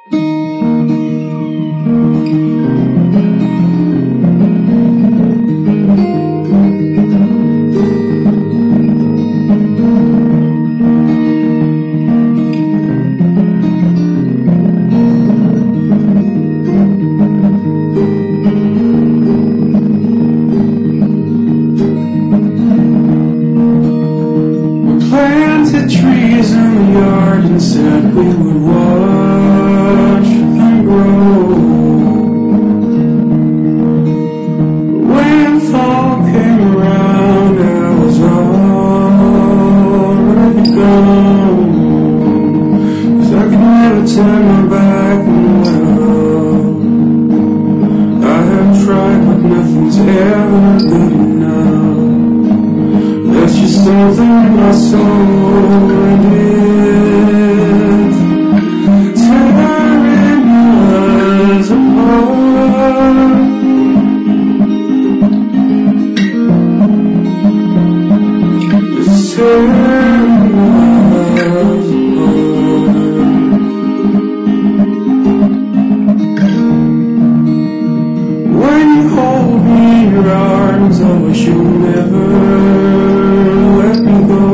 Planted trees in the yard and said we would watch them grow. But when fall came around, I was already gone. 'Cause I could never turn my back on what I love. I have tried, but nothing's ever good enough. There's just something in my soul, and it's tearing us apart. It's tearing us apart. When you hold me in your arms, I wish you never let me go.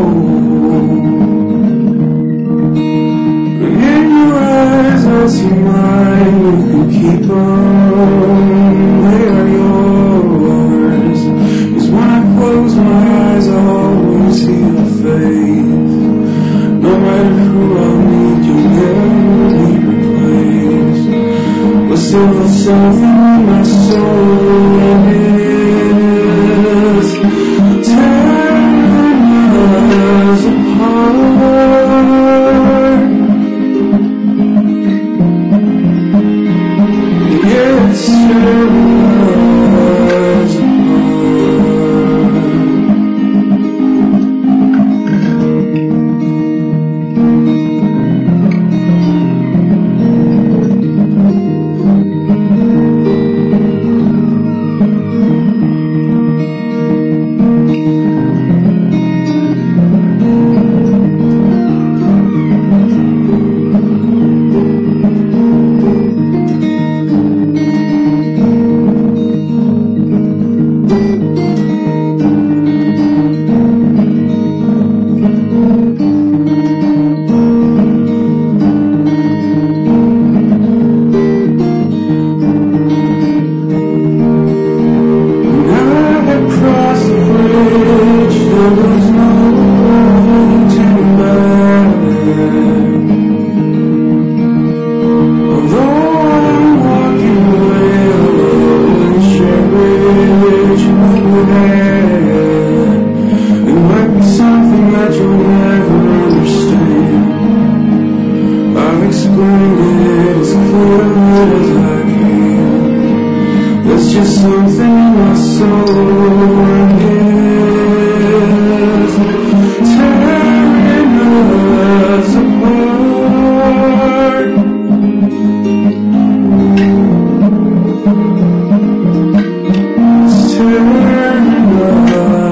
And in your eyes I see mine, you can keep them, they are yours. 'Cause when I close my eyes I always see your face. No matter who I'll need, you'll never be replaced. But still there's something in my soul, and it's tearing us apart. Yeah, it's tearing us apart. There's just something in my soul, and it's tearing us apart. It's tearing us apart.